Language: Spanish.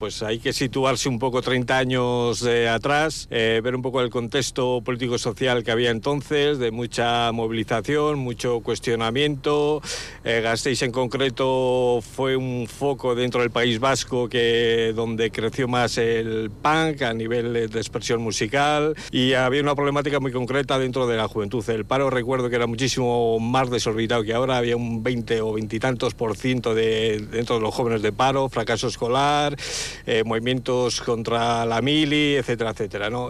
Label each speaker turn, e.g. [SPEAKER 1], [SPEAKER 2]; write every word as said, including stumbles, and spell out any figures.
[SPEAKER 1] Pues hay que situarse un poco treinta años eh, atrás, eh, ver un poco el contexto político-social que había entonces, de mucha movilización, mucho cuestionamiento. Eh, Gasteiz en concreto fue un foco dentro del País Vasco que donde creció más el punk a nivel de expresión musical, y había una problemática muy concreta dentro de la juventud. El paro, recuerdo que era muchísimo más desorbitado que ahora, había un veinte o veintitantos por ciento de, dentro de los jóvenes de paro, fracaso escolar, Eh, movimientos contra la mili, etcétera, etcétera, ¿no?